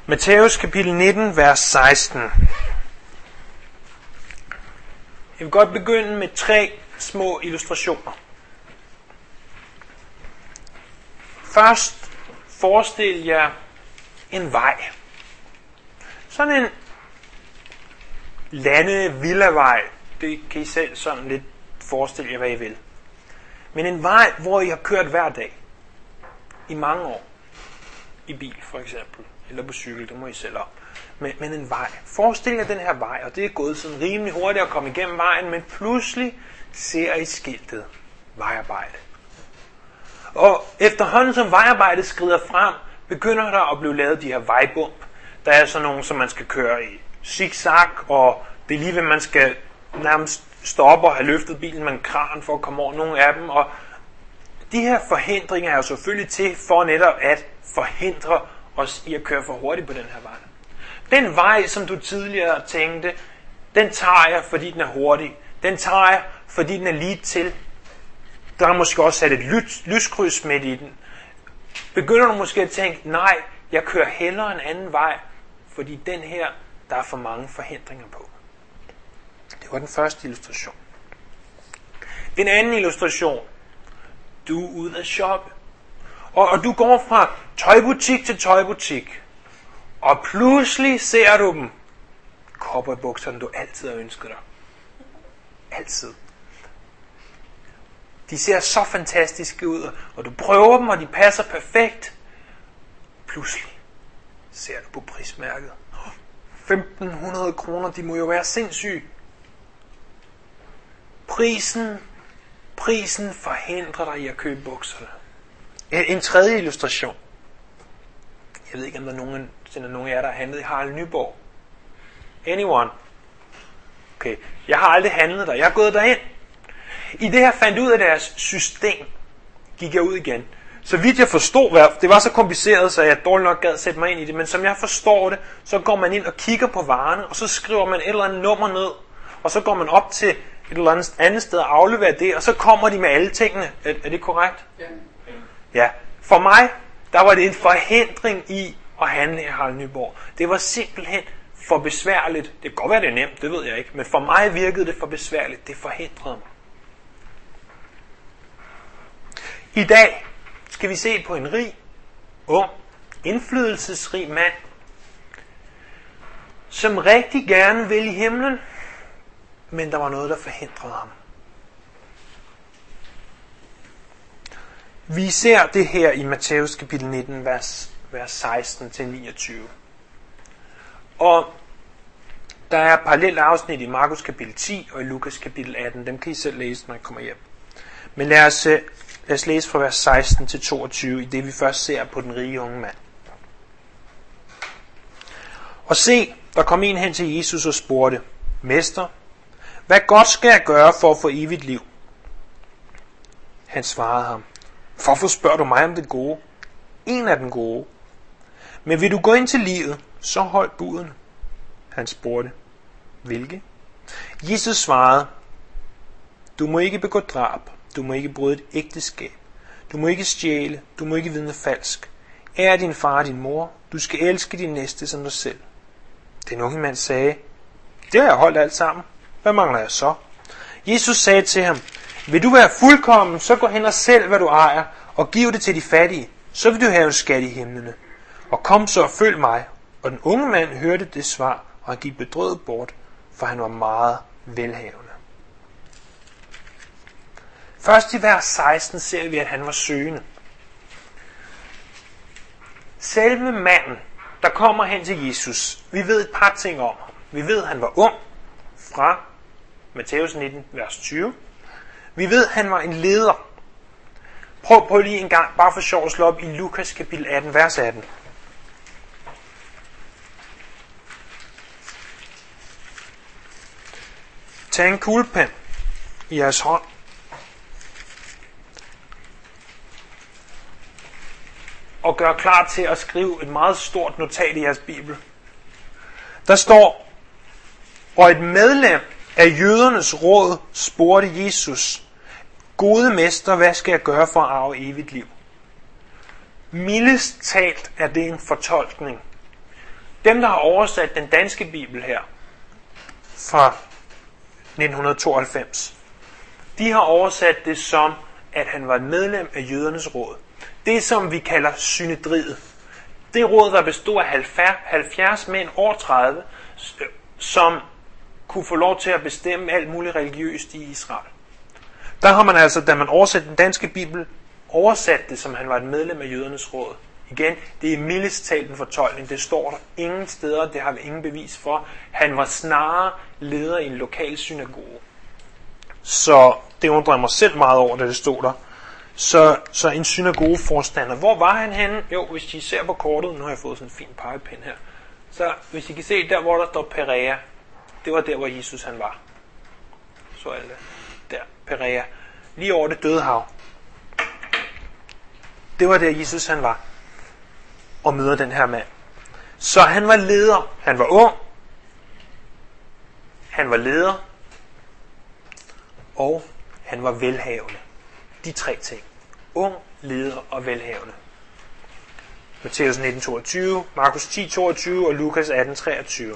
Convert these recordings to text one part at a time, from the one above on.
Matthæus kapitel 19, vers 16. Jeg vil godt begynde med 3 små illustrationer. Først forestil jer en vej. Sådan en villavej. Det kan I selv sådan lidt forestille jer, hvad I vil. Men en vej, hvor I har kørt hver dag. I mange år. I bil for eksempel. Eller på cykel, det må I selv om. Men en vej. Forestil jer den her vej, og det er gået sådan rimelig hurtigt at komme igennem vejen, men pludselig ser I skiltet vejarbejde. Og efterhånden som vejarbejdet skrider frem, begynder der at blive lavet de her vejbump. Der er sådan nogle, som man skal køre i zigzag, og det er lige ved, man skal nærmest stoppe og have løftet bilen med en kran for at komme over nogle af dem. Og de her forhindringer er jo selvfølgelig til for netop at forhindre os i at køre for hurtigt på den her vej. Den vej, som du tidligere tænkte, den tager jeg, fordi den er hurtig. Den tager jeg, fordi den er lige til. Der er måske også sat et lyskryds midt i den. Begynder du måske at tænke, nej, jeg kører hellere en anden vej, fordi den her, der er for mange forhindringer på. Det var den første illustration. Den anden illustration. Du er ude at shoppe. Og du går fra tøjbutik til tøjbutik. Og pludselig ser du dem. Cowboybukserne, du altid har ønsket dig. Altid. De ser så fantastiske ud, og du prøver dem, og de passer perfekt. Pludselig ser du på prismærket. 1.500 kroner, de må jo være sindssyge. Prisen forhindrer dig i at købe bukserne. En tredje illustration. Jeg ved ikke, om der er nogen af jer, der har handlet i Harald Nyborg. Anyone? Okay, jeg har aldrig handlet der. Jeg er gået derind. I det her fandt ud af deres system, gik jeg ud igen. Så vidt jeg forstod, det var så kompliceret, så jeg dårligt nok gad sætte mig ind i det, men som jeg forstår det, så går man ind og kigger på varerne, og så skriver man et eller andet nummer ned, og så går man op til et eller andet sted og afleverer det, og så kommer de med alle tingene. Er det korrekt? Ja. Ja. For mig, der var det en forhindring i at handle i Harald Nyborg. Det var simpelthen for besværligt. Det kan godt være, det er nemt, det ved jeg ikke, men for mig virkede det for besværligt. Det forhindrede mig. I dag skal vi se på en rig, ung, indflydelsesrig mand, som rigtig gerne vil i himlen, men der var noget, der forhindrede ham. Vi ser det her i Matthæus kapitel 19, vers 16-29. Og der er parallelle afsnit i Markus kapitel 10 og i Lukas kapitel 18. Dem kan I selv læse, når I kommer hjem. Men lad os læse fra vers 16-22 i det, vi først ser på den rige unge mand. Og se, der kom en hen til Jesus og spurgte, Mester, hvad godt skal jeg gøre for at få evigt liv? Han svarede ham, hvorfor spørger du mig om det gode? En af den gode. Men vil du gå ind til livet, så hold budene. Han spurgte, hvilke? Jesus svarede, du må ikke begå drab, du må ikke bryde et ægteskab, du må ikke stjæle, du må ikke vidne falsk. Ær din far og din mor, du skal elske din næste som dig selv. Den unge mand sagde, det har jeg holdt alt sammen. Hvad mangler jeg så? Jesus sagde til ham, vil du være fuldkommen, så gå hen og sælg, hvad du ejer, og giv det til de fattige, så vil du have en skat i himlene. Og kom så og følg mig. Og den unge mand hørte det svar, og han gik bedrøvet bort, for han var meget velhavende. Først i vers 16 ser vi, at han var søgende. Selve manden, der kommer hen til Jesus, vi ved et par ting om ham. Vi ved, at han var ung, fra Matthæus 19, vers 20. Vi ved, at han var en leder. Prøv lige en gang, bare for sjov at slå op i Lukas kapitel 18, vers 18. Tag en kuglepen i jeres hånd. Og gør klar til at skrive et meget stort notat i jeres bibel. Der står, og et medlem af jødernes råd spurgte Jesus, gode mester, hvad skal jeg gøre for at arve evigt liv? Mildest talt er det en fortolkning. Dem, der har oversat den danske bibel her fra 1992, de har oversat det som, at han var et medlem af jødernes råd. Det, som vi kalder synedriet. Det råd, der bestod af 70 mænd over 30, som kunne få lov til at bestemme alt muligt religiøst i Israel. Der har man altså, da man oversatte den danske bibel, oversat det, som han var et medlem af jødernes råd. Igen, det er mildest talt en fortolkning. Det står der ingen steder, det har vi ingen bevis for. Han var snarere leder i en lokal synagoge. Så det undrer mig selv meget over, da det stod der. Så en synagogeforstander. Hvor var han henne? Jo, hvis I ser på kortet, nu har jeg fået sådan en fin pegepind her. Så hvis I kan se, der hvor der står Perea, det var der, hvor Jesus han var. Så er det der, Perea. Lige over det døde hav. Det var der, Jesus han var. Og møder den her mand. Så han var leder. Han var ung. Han var leder. Og han var velhavende. De tre ting. Ung, leder og velhavende. Matthæus 19:22, Markus 10:22 og Lukas 18:23.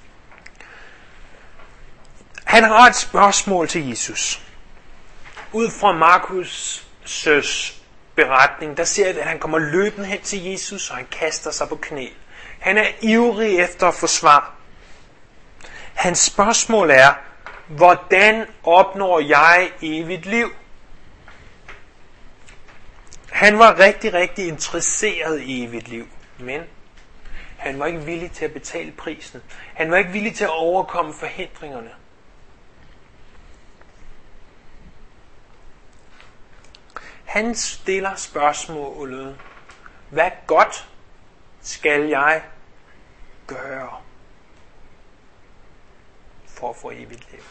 Han har et spørgsmål til Jesus. Ud fra Markus' beretning, der ser vi, at han kommer løbende hen til Jesus, og han kaster sig på knæ. Han er ivrig efter at få svar. Hans spørgsmål er, hvordan opnår jeg evigt liv? Han var rigtig, rigtig interesseret i evigt liv, men han var ikke villig til at betale prisen. Han var ikke villig til at overkomme forhindringerne. Han stiller spørgsmålet, hvad godt skal jeg gøre for at få evigt liv?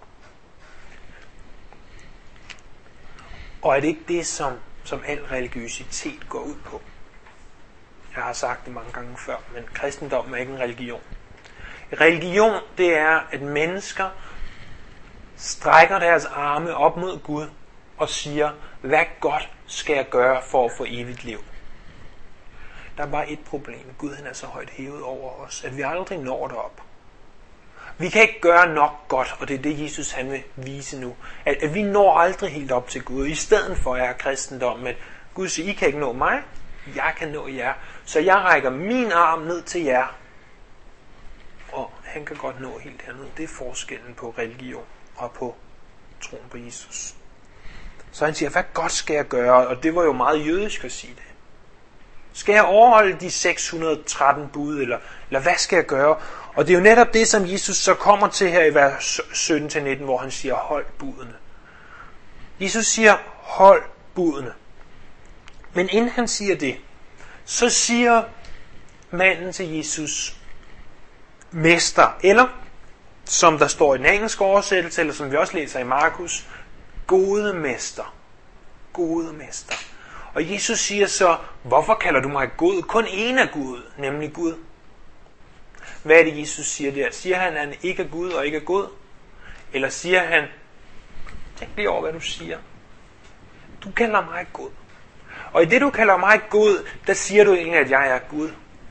Og er det ikke det, som al religiøsitet går ud på? Jeg har sagt det mange gange før, men kristendom er ikke en religion. Religion, det er, at mennesker strækker deres arme op mod Gud og siger, hvad godt skal jeg gøre for at få evigt liv? Der er bare et problem. Gud han er så højt hævet over os, at vi aldrig når derop. Vi kan ikke gøre nok godt, og det er det, Jesus han vil vise nu. At vi når aldrig helt op til Gud. I stedet for at jeg er kristendom, at Gud siger, I kan ikke nå mig, jeg kan nå jer. Så jeg rækker min arm ned til jer. Og han kan godt nå helt herned. Det er forskellen på religion og på troen på Jesus. Så han siger, hvad godt skal jeg gøre? Og det var jo meget jødisk at sige det. Skal jeg overholde de 613 bud, eller hvad skal jeg gøre? Og det er jo netop det, som Jesus så kommer til her i vers 17-19, hvor han siger, hold budene. Jesus siger, hold budene. Men inden han siger det, så siger manden til Jesus, mester, eller som der står i den engelske oversættelse, eller som vi også læser i Markus, gode mester. Gode mester. Og Jesus siger så, hvorfor kalder du mig god? Kun en er Gud, nemlig Gud. Hvad er det, Jesus siger der? Siger han, at han ikke er Gud og ikke er god? Eller siger han, tænk lige over, hvad du siger. Du kalder mig god. Og i det, du kalder mig god, der siger du egentlig, at jeg er Gud.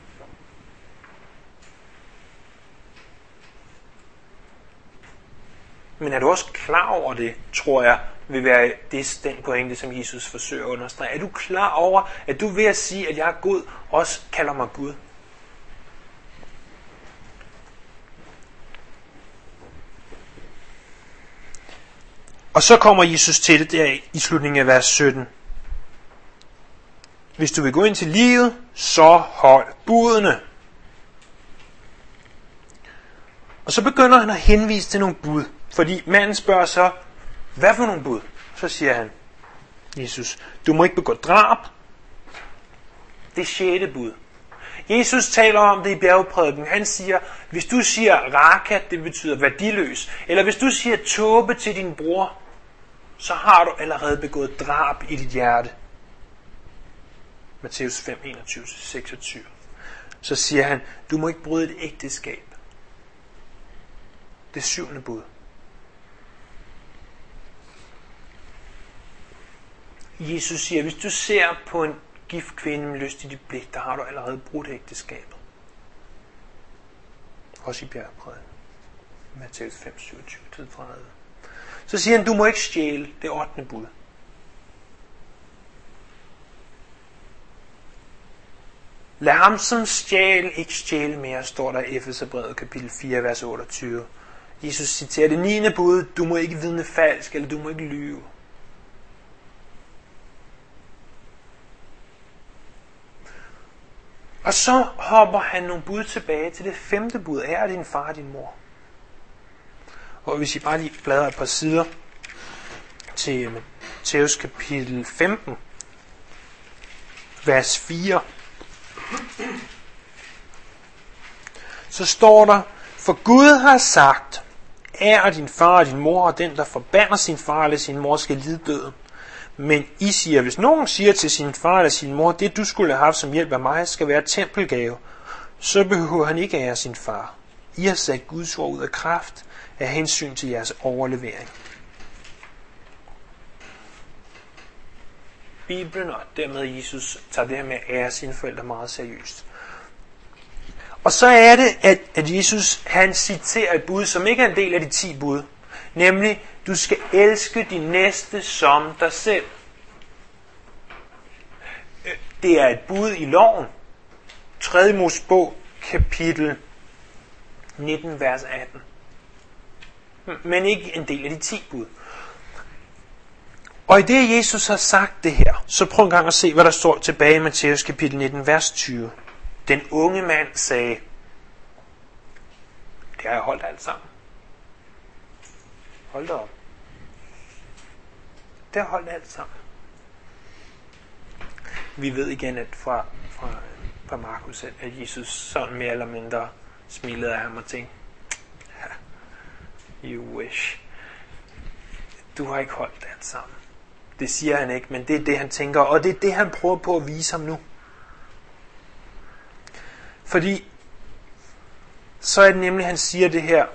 Men er du også klar over det, tror jeg, vil være den pointe, som Jesus forsøger at understrege. Er du klar over, at du ved at sige, at jeg er god, også kalder mig Gud? Og så kommer Jesus til det der i slutningen af vers 17. Hvis du vil gå ind til livet, så hold budene. Og så begynder han at henvise til nogle bud. Fordi manden spørger så, hvad for nogle bud? Så siger han, Jesus, du må ikke begå drab. Det er 6. bud. Jesus taler om det i bjergprædiken. Han siger, hvis du siger raka, det betyder værdiløs. Eller hvis du siger tåbe til din bror, så har du allerede begået drab i dit hjerte. Matthæus 5, 21-26. Så siger han, du må ikke bryde et ægteskab. Det 7. bud. Jesus siger, hvis du ser på en gift kvinde med lyst i dit blik, der har du allerede brudt ægteskabet. Også i bjergprædiken. Matthæus 5, 27-30. Så siger han, du må ikke stjæle, det 8. bud. Lad ham som stjæl ikke stjæle mere, står der i Efeserbrevet kapitel 4, vers 28. Jesus citerer det 9. bud, du må ikke vidne falsk, eller du må ikke lyve. Og så hopper han nogle bud tilbage til det 5. bud, ære din far og din mor. Og hvis I bare lige bladrer et par sider til Matthæus kapitel 15, vers 4, så står der, for Gud har sagt, ære din far og din mor, og den, der forbander sin far eller sin mor, skal lide døden. Men I siger, hvis nogen siger til sin far eller sin mor, det du skulle have haft som hjælp af mig, skal være tempelgave, så behøver han ikke ære sin far. I har sat Guds ord ud af kraft af hensyn til jeres overlevering. Bibelen og dermed Jesus tager det her med at ære sine forældre meget seriøst. Og så er det, at Jesus han citerer et bud, som ikke er en del af de 10 bud. Nemlig, du skal elske din næste som dig selv. Det er et bud i loven. 3. Mosebog, kapitel 19, vers 18. Men ikke en del af de 10 bud. Og i det, Jesus har sagt det her, så prøv en gang at se, hvad der står tilbage i Matthæus kapitel 19, vers 20. Den unge mand sagde, det har jeg holdt alt sammen. Hold da op. Det har holdt alt sammen. Vi ved igen, at fra Markus, at Jesus sådan mere eller mindre smilede af ham og tænkte, you wish. Du har ikke holdt alt sammen. Det siger han ikke, men det er det, han tænker, og det er det, han prøver på at vise ham nu. Fordi, så er det nemlig, han siger det her,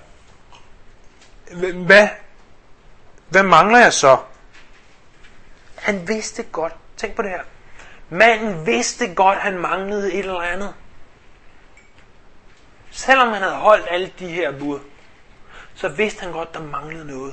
hvad mangler jeg så? Han vidste godt, tænk på det her, manden vidste godt, han manglede et eller andet. Selvom han havde holdt alle de her bud, så vidste han godt, der manglede noget.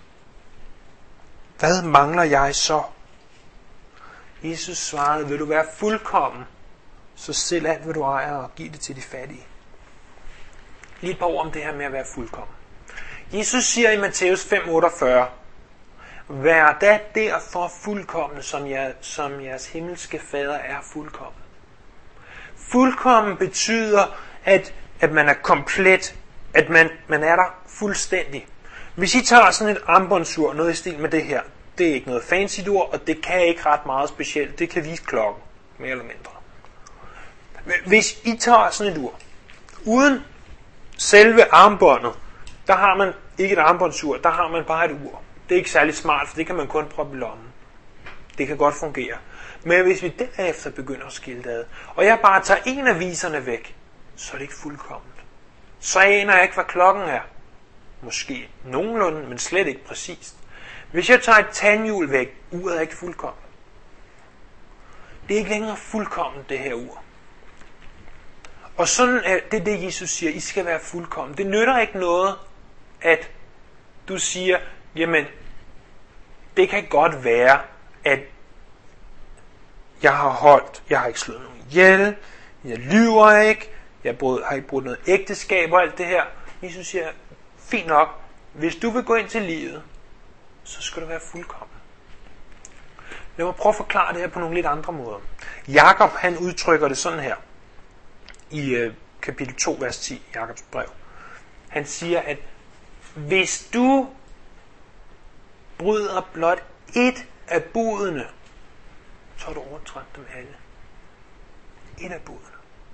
Hvad mangler jeg så? Jesus svarede, vil du være fuldkommen, så sælg alt, hvad du ejer, og giv det til de fattige. Lige et par ord om det her med at være fuldkommen. Jesus siger i Matthæus 5:48, vær da derfor fuldkommen, som jeres himmelske fader er fuldkommen. Fuldkommen betyder, at man er komplet, at man er der fuldstændig. Hvis I tager sådan et armbåndsur, noget i stil med det her, det er ikke noget fancy ur, og det kan ikke ret meget specielt. Det kan vise klokken, mere eller mindre. Hvis I tager sådan et ur, uden selve armbåndet, der har man ikke et armbåndsur, der har man bare et ur. Det er ikke særlig smart, for det kan man kun proppe i lommen. Det kan godt fungere. Men hvis vi derefter begynder at skille det ad, og jeg bare tager en af viserne væk, så er det ikke fuldkomment. Så aner jeg ikke, hvad klokken er. Måske nogenlunde, men slet ikke præcist. Hvis jeg tager et tandhjul væk, uret er ikke fuldkommen. Det er ikke længere fuldkommen, det her ur. Og sådan er det, Jesus siger, I skal være fuldkommen. Det nytter ikke noget, at du siger, jamen, det kan godt være, at jeg har ikke slået nogen ihjel, jeg lyver ikke, jeg har ikke brugt noget ægteskab og alt det her. Jesus siger, fint nok, hvis du vil gå ind til livet, så skal du være fuldkommen. Lad mig prøve at forklare det her på nogle lidt andre måder. Jakob, han udtrykker det sådan her, i kapitel 2, vers 10, Jakobs brev. Han siger, at hvis du bryder blot et af budene, så har du overtrådt dem alle. Et af budene.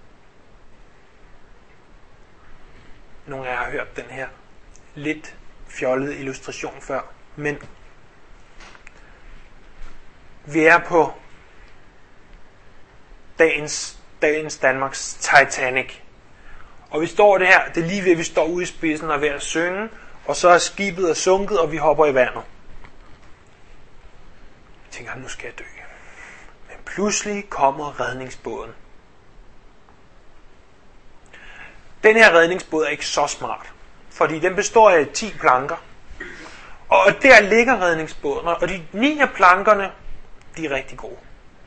Nogle af jer har hørt den her lidt fjollede illustration før, men vi er på dagens Danmarks Titanic. Og vi står det her, det er lige ved, at vi står ude i spidsen og er ved at synge, og så er skibet sunket, og vi hopper i vandet. Jeg tænker, nu skal jeg dø. Men pludselig kommer redningsbåden. den her redningsbåd er ikke så smart, fordi den består af 10 planker. Og der ligger redningsbåden, og de 9 af plankerne, de er rigtig gode.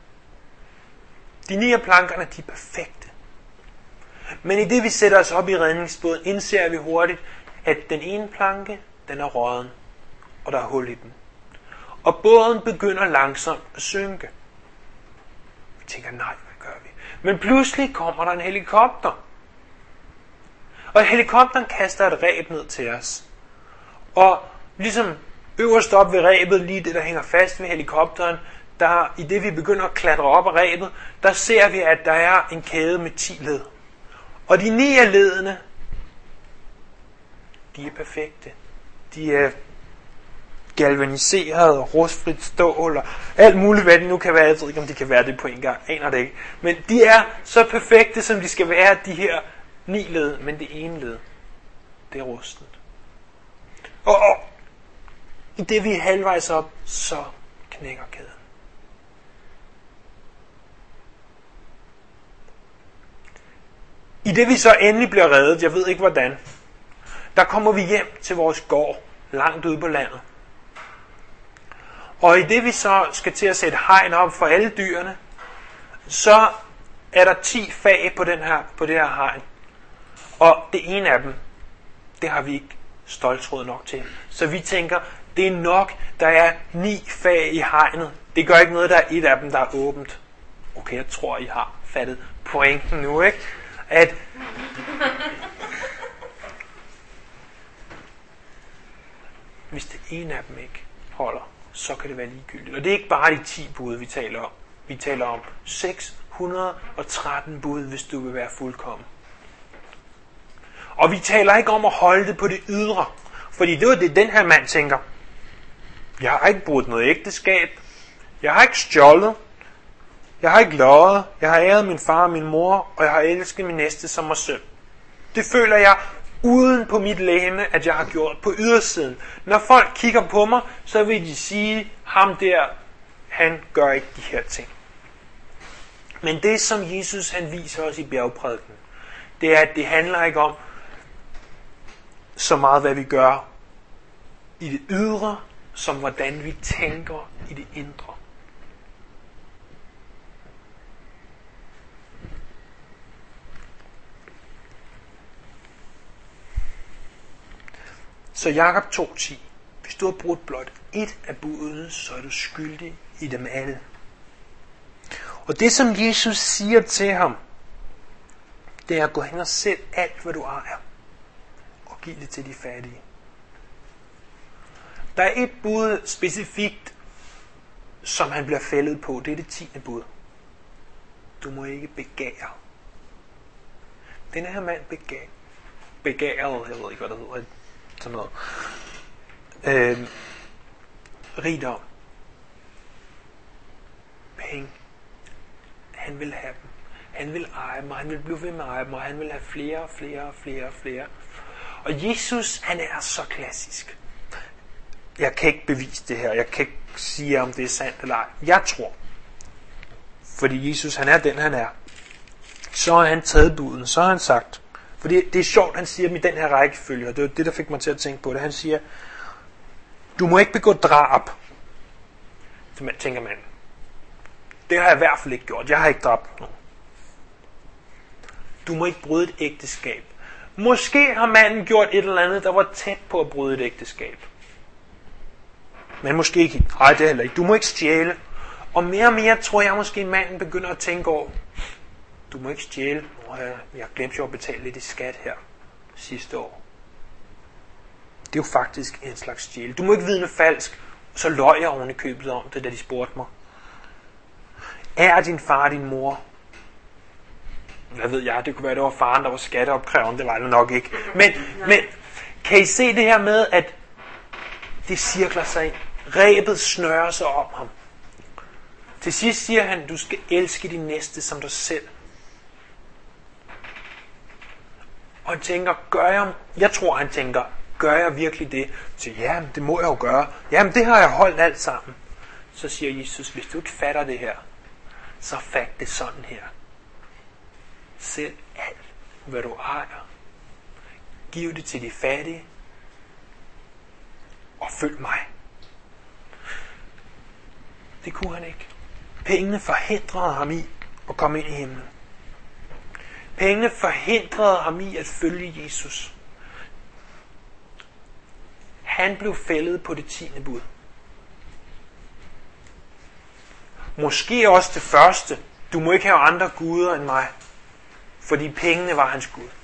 De 9 af plankerne, de er perfekte. Men i det vi sætter os op i redningsbåden, indser vi hurtigt, at den ene planke, den er rådden, og der er hul i den. Og båden begynder langsomt at synke. Vi tænker, nej, hvad gør vi? Men pludselig kommer der en helikopter. Og helikopteren kaster et reb ned til os. Og ligesom øverst op ved rebet, lige det der hænger fast ved helikopteren, der i det vi begynder at klatre op ad rebet, der ser vi, at der er en kæde med 10 led. Og de 9 af ledene, de er perfekte. De er galvaniseret og rustfrit stål og alt muligt, hvad det nu kan være. Jeg ved ikke, om de kan være det på en gang. Aner det ikke. Men de er så perfekte, som de skal være, de her 9 led. Men det ene led, det er rustet. Og i det vi er halvvejs op, så knækker kæden. I det vi så endelig bliver reddet, jeg ved ikke hvordan, der kommer vi hjem til vores gård, langt ude på landet. Og i det vi så skal til at sætte hegn op for alle dyrene, så er der 10 fag på det her hegn. Og det ene af dem, det har vi ikke stoltråd nok til. Så vi tænker, det er nok, der er 9 fag i hegnet. Det gør ikke noget, der er et af dem, der er åbent. Okay, jeg tror, I har fattet pointen nu, ikke? At hvis det ene af dem ikke holder, så kan det være ligegyldigt. Og det er ikke bare de 10 bud, vi taler om. Vi taler om 613 bud, hvis du vil være fuldkommen. Og vi taler ikke om at holde det på det ydre. Fordi det var det, den her mand tænker. Jeg har ikke brudt noget ægteskab. Jeg har ikke stjålet. Jeg har ikke løjet. Jeg har æret min far og min mor. Og jeg har elsket min næste som mig selv. Det føler jeg uden på mit legeme, at jeg har gjort på ydersiden. Når folk kigger på mig, så vil de sige, ham der, han gør ikke de her ting. Men det, som Jesus han viser os i bjergprædiken, det er, at det handler ikke om så meget, hvad vi gør i det ydre, som hvordan vi tænker i det indre. Så Jakob 2:10. Hvis du har brudt blot et af budene, så er du skyldig i dem alle. Og det, som Jesus siger til ham, det er at gå hen og sæt alt, hvad du ejer, og giv det til de fattige. Der er et bud specifikt, som han bliver fældet på. Det er det 10. bud. Du må ikke begære. Denne her mand begærede, jeg ved ikke, hvad det hedder, sådan noget. Rigdom. Penge. Han vil have dem. Han vil eje dem, og han vil blive ved med at eje dem, og han vil have flere. Og Jesus, han er så klassisk. Jeg kan ikke bevise det her. Jeg kan ikke sige, om det er sandt eller ej. Jeg tror. Fordi Jesus, han er den, han er. Så har han taget buden. Så har han sagt. Fordi det er sjovt, han siger dem i den her rækkefølge. Og det var det, der fik mig til at tænke på det. Han siger, du må ikke begå drab. Så tænker man, det har jeg i hvert fald ikke gjort. Jeg har ikke dræbt nogen. Du må ikke bryde et ægteskab. Måske har manden gjort et eller andet, der var tæt på at bryde et ægteskab. Men måske ikke. Nej, det er heller ikke. Du må ikke stjæle. Og mere tror jeg måske, manden begynder at tænke over, du må ikke stjæle. Jeg glemte jo at betale lidt i skat her sidste år. Det er jo faktisk en slags stjæle. Du må ikke vidne falsk. Så løj jeg oven i købet om det, da de spurgte mig. Er din far og din mor? Hvad ved jeg, det kunne være, det var faren, der var skatteopkrævende. Det var det nok ikke. Men kan I se det her med, at det cirkler sig ind. Rebet snører sig om ham. Til sidst siger han, du skal elske din næste som dig selv. Og han tænker, gør jeg virkelig det? Så ja, det må jeg jo gøre. Jamen, det har jeg holdt alt sammen. Så siger Jesus, hvis du ikke fatter det her, så fat det sådan her. Sæt alt, hvad du ejer, giv det til de fattige, og følg mig. Det kunne han ikke. Pengene forhindrede ham i at komme ind i himlen. Pengene forhindrede ham i at følge Jesus. Han blev fældet på det 10. bud. Måske også det første. Du må ikke have andre guder end mig. Fordi pengene var hans Gud.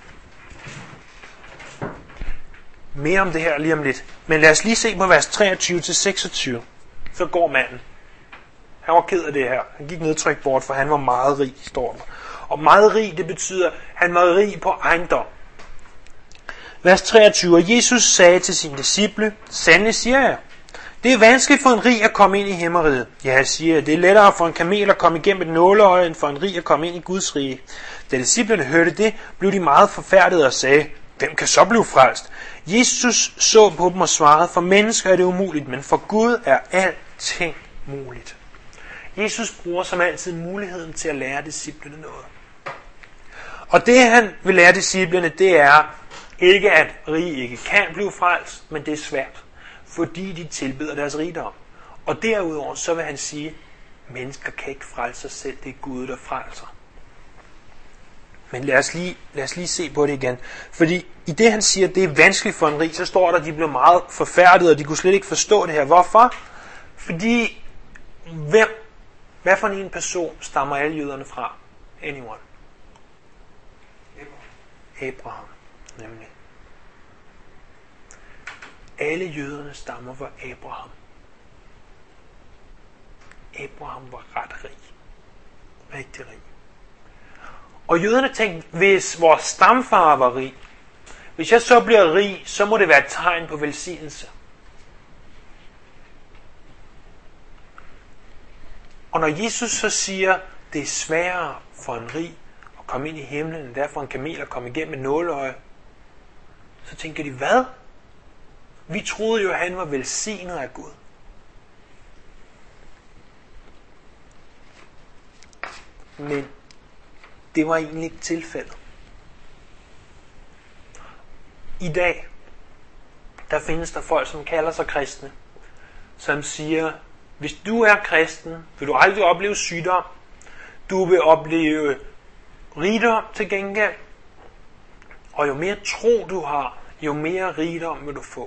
Mere om det her lige om lidt. Men lad os lige se på vers 23-26. Så går manden. Han var ked af det her. Han gik nedtryk bort, for han var meget rig, står der. Og meget rig, det betyder, at han var rig på ejendom. Vers 23. Og Jesus sagde til sine disciple, sandelig siger jeg, det er vanskeligt for en rig at komme ind i himmeriget. Ja, jeg siger, det er lettere for en kamel at komme igennem et nåleøje, end for en rig at komme ind i Guds rige. Da disciplene hørte det, blev de meget forfærdede og sagde, hvem kan så blive frelst? Jesus så på dem og svarede, for mennesker er det umuligt, men for Gud er alting muligt. Jesus bruger som altid muligheden til at lære disciplene noget. Og det han vil lære disciplene, det er ikke at rige ikke kan blive frelst, men det er svært, fordi de tilbeder deres rigdom. Og derudover så vil han sige, at mennesker kan ikke frelse sig selv, det er Gud, der frelser. Men lad os lige se på det igen. Fordi i det han siger, at det er vanskeligt for en rig, så står der, at de blev meget forfærdede, og de kunne slet ikke forstå det her. Hvorfor? Fordi hvad for en person stammer alle jøderne fra? Anyone? Abraham, nemlig. Alle jøderne stammer fra Abraham. Abraham var ret rig. Rigtig rig. Og jøderne tænkte, hvis vores stamfar var rig, hvis jeg så bliver rig, så må det være et tegn på velsignelse. Og når Jesus så siger, det er sværere for en rig at komme ind i himlen, end derfor en kamel at komme igennem et nåleøje, så tænker de, hvad? Vi troede jo, at han var velsignet af Gud. Men det var egentlig ikke tilfældet. I dag, der findes der folk, som kalder sig kristne, som siger, hvis du er kristen, vil du aldrig opleve sygdom, du vil opleve rigdom til gengæld, og jo mere tro du har, jo mere rigdom vil du få.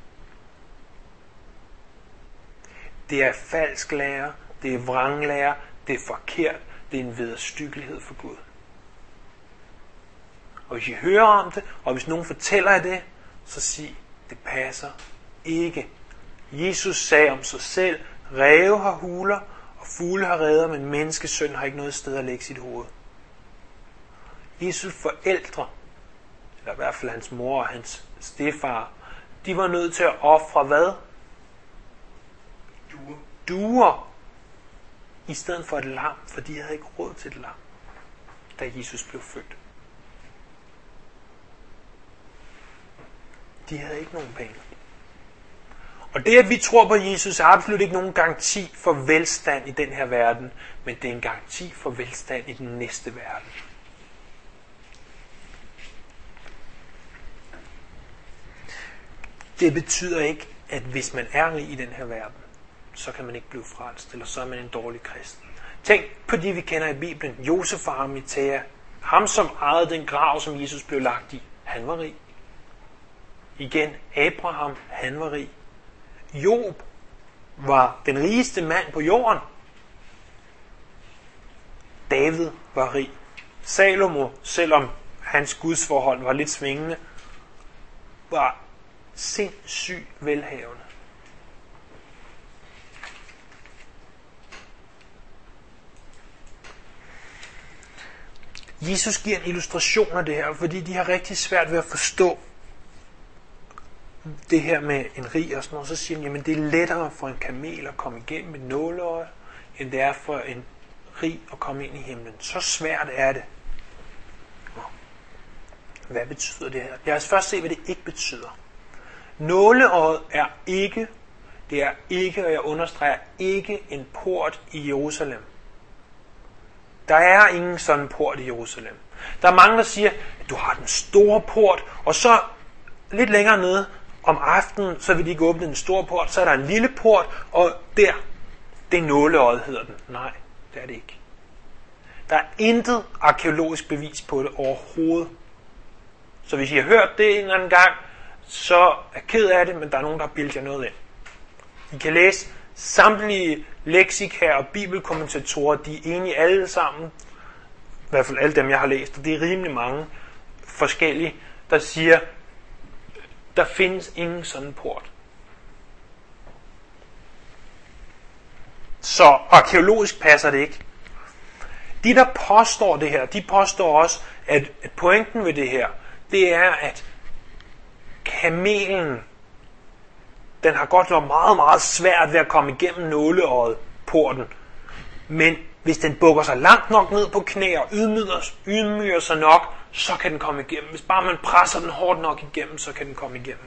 Det er falsk lære, det er vranglære, det er forkert, det er en vederstyggelighed for Gud. Og hvis I hører om det, og hvis nogen fortæller jer det, så sig, det passer ikke. Jesus sagde om sig selv, ræve har huler, og fugle har reder, men menneskesøn har ikke noget sted at lægge sit hoved. Jesus forældre, eller i hvert fald hans mor og hans stedfar, de var nødt til at ofre hvad? Duer. I stedet for et lam, for de havde ikke råd til et lam, da Jesus blev født. De havde ikke nogen penge. Og det, at vi tror på Jesus, er absolut ikke nogen garanti for velstand i den her verden, men det er en garanti for velstand i den næste verden. Det betyder ikke, at hvis man er rig i den her verden, så kan man ikke blive frelst, eller så er man en dårlig kristen. Tænk på de, vi kender i Bibelen. Josef og Arimathæa. Ham, som ejede den grav, som Jesus blev lagt i. Han var rig. Igen, Abraham, han var rig. Job var den rigeste mand på jorden. David var rig. Salomo, selvom hans gudsforhold var lidt svingende, var sindssygt velhavende. Jesus giver en illustration af det her, fordi de har rigtig svært ved at forstå det her med en rig og sådan noget. Så siger han, jamen det er lettere for en kamel at komme igennem et nåleøje, end det er for en rig at komme ind i himlen. Så svært er det. Hvad betyder det her? Lad os først se, hvad det ikke betyder. Nåleøjet er ikke, og jeg understreger, ikke en port i Jerusalem. Der er ingen sådan port i Jerusalem. Der er mange, der siger, at du har den store port, og så lidt længere nede om aftenen, så vil de ikke åbne en stor port, så er der en lille port, og der, det er nåleøjet, hedder den. Nej, det er det ikke. Der er intet arkæologisk bevis på det overhovedet. Så hvis I har hørt det en eller anden gang, så er jeg ked af det, men der er nogen, der har bildet jer noget ind. I kan læse samtlige leksika og bibelkommentatorer, de er enige alle sammen, i hvert fald alle dem, jeg har læst, og det er rimelig mange forskellige, der siger, der findes ingen sådan port. Så arkæologisk passer det ikke. De, der påstår det her, de påstår også, at pointen ved det her, det er, at kamelen, den har godt nok meget, meget svært ved at komme igennem nåleøjet, porten. Men hvis den bukker sig langt nok ned på knæ og ydmyger sig nok, så kan den komme igennem. Hvis bare man presser den hårdt nok igennem, så kan den komme igennem.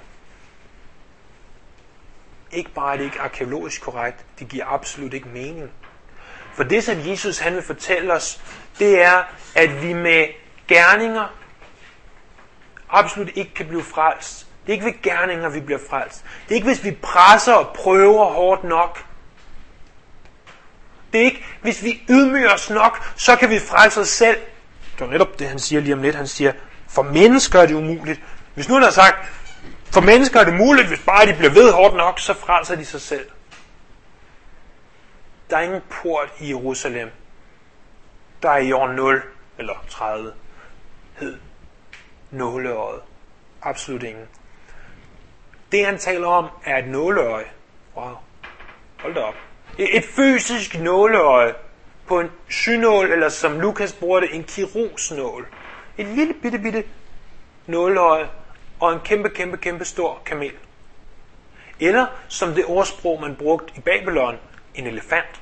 Ikke bare er det ikke arkæologisk korrekt, det giver absolut ikke mening. For det, som Jesus han vil fortælle os, det er, at vi med gerninger absolut ikke kan blive frelst. Det er ikke ved gerninger, vi bliver frelst. Det er ikke, hvis vi presser og prøver hårdt nok. Det er ikke, hvis vi ydmyger os nok, så kan vi frelse os selv. Det var netop det, han siger lige om lidt. Han siger, for mennesker er det umuligt. Hvis nu han har sagt, for mennesker er det muligt, hvis bare de bliver ved hårdt nok, så frelser de sig selv. Der er ingen port i Jerusalem, der i år 0 eller 30 hed nåleøjet. Absolut ingen. Det han taler om er et nåleøje. Wow. Hold da op. Et fysisk nåleøje på en synål, eller som Lukas bruger det, en kirurgsnål. Et lille bitte nåleøje og en kæmpe stor kamel. Eller som det ordsprog, man brugte i Babylon, en elefant.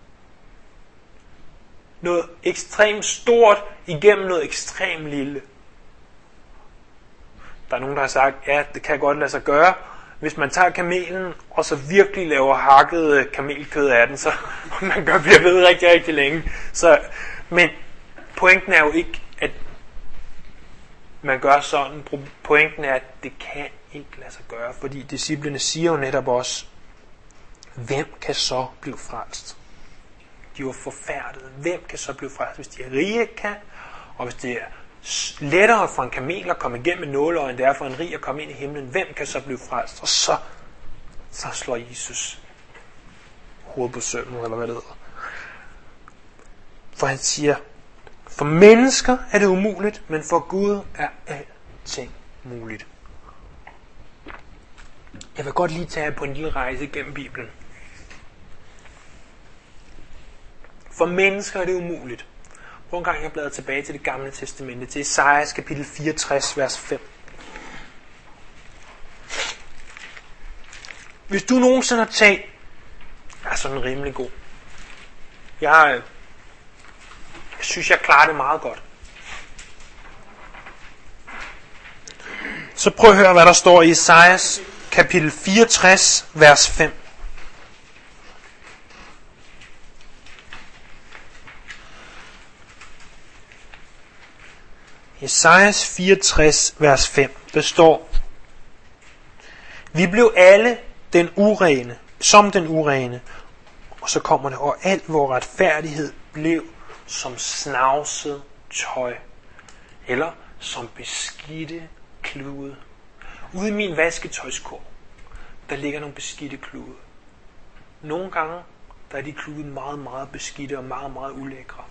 Noget ekstremt stort igennem noget ekstremt lille. Der er nogen, der har sagt, ja, det kan godt lade sig gøre. Hvis man tager kamelen, og så virkelig laver hakket kamelkød af den, så man bliver ved rigtig længe. Men pointen er jo ikke, at man gør sådan. Pointen er, at det kan ikke lade sig gøre, fordi disciplene siger jo netop også, hvem kan så blive frelst? De var forfærdede. Hvem kan så blive frelst? Hvis de er rige, kan, og hvis det er lettere for en kamel at komme igennem med nåleøje, end det er for en rig at komme ind i himlen, hvem kan så blive frelst? Og så slår Jesus hovedet på sømmet, eller hvad det hedder. For han siger, for mennesker er det umuligt, men for Gud er alting muligt. Jeg vil godt lige tage jer på en lille rejse gennem Bibelen. For mennesker er det umuligt. Prøv en gang, jeg bladrer tilbage til det gamle testamente, til Esajas kapitel 64, vers 5. Hvis du nogensinde har tænkt, er sådan rimelig god. Jeg synes, jeg klarer det meget godt. Så prøv at høre, hvad der står i Esajas kapitel 64, vers 5. Esajas 64, vers 5, der står, vi blev alle som den urene, og så kommer det, og al vor retfærdighed blev som snavset tøj, eller som beskidte klude. Ude i min vasketøjskurv, der ligger nogle beskidte klude. Nogle gange, der er de klude meget, meget beskidte og meget, meget ulækre.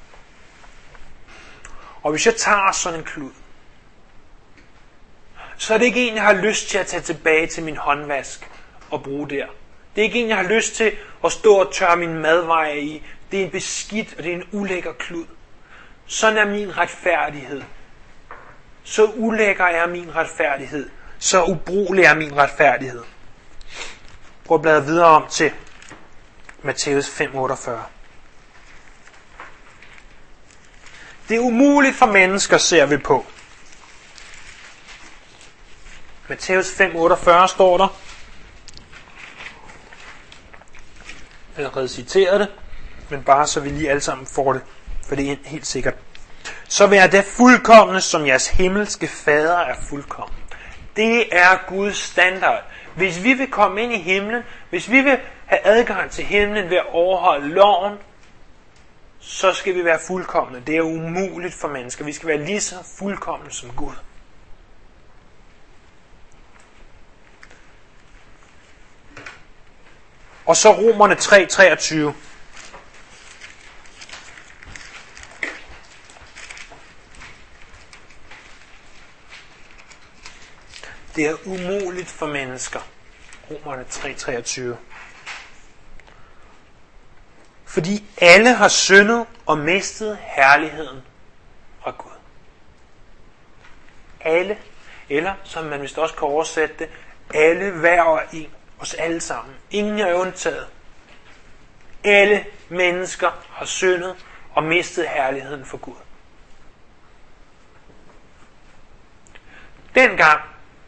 Og hvis jeg tager sådan en klud, så er det ikke en, jeg har lyst til at tage tilbage til min håndvask og bruge der. Det er ikke en, jeg har lyst til at stå og tørre min madveje i. Det er en beskidt, og det er en ulækker klud. Sådan er min retfærdighed. Så ulækker er min retfærdighed. Så ubrugelig er min retfærdighed. Prøv at bladre videre om til Matthæus 5:48. Det er umuligt for mennesker, ser vi på. Matthæus 5:48 står der. Jeg har allerede citeret det, men bare så vi lige alle sammen får det, for det er helt sikkert. Så vær da fuldkomne, som jeres himmelske fader er fuldkommen. Det er Guds standard. Hvis vi vil komme ind i himlen, hvis vi vil have adgang til himlen ved at overholde loven, så skal vi være fuldkomne. Det er umuligt for mennesker. Vi skal være lige så fuldkomne som Gud. Og så Romerne 3:23. Det er umuligt for mennesker. Romerne 3:23. Fordi alle har syndet og mistet herligheden fra Gud. Alle, eller som man vist også kan oversætte det, alle hver og en, os alle sammen. Ingen er undtaget. Alle mennesker har syndet og mistet herligheden for Gud. Dengang,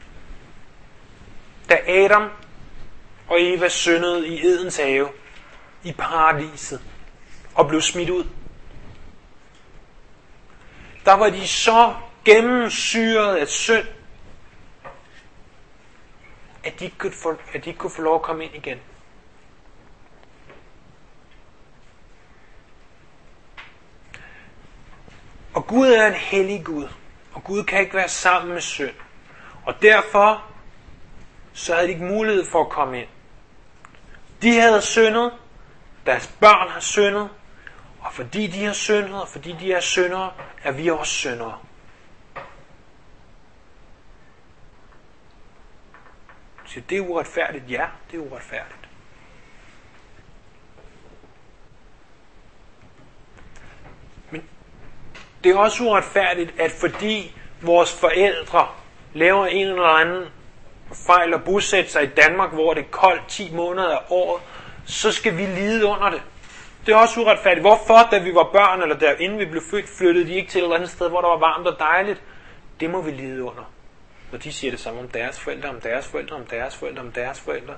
da Adam og Eva syndede i Edens have, i paradiset, og blev smidt ud, der var de så gennemsyret af synd, at de ikke kunne få lov at komme ind igen. Og Gud er en hellig Gud, og Gud kan ikke være sammen med synd. Og derfor så havde de ikke mulighed for at komme ind. De havde syndet, deres børn har syndet, og fordi de har syndet, og fordi de er syndere, er vi også syndere. Så det er uretfærdigt. Ja, det er uretfærdigt. Men det er også uretfærdigt, at fordi vores forældre laver en eller anden fejl og bosætter sig i Danmark, hvor det er koldt 10 måneder af året, så skal vi lide under det. Det er også uretfærdigt. Hvorfor, da vi var børn, eller der inden vi blev født, flyttede de ikke til et eller andet sted, hvor der var varmt og dejligt? Det må vi lide under. Når de siger det samme om deres forældre, om deres forældre, om deres forældre, om deres forældre.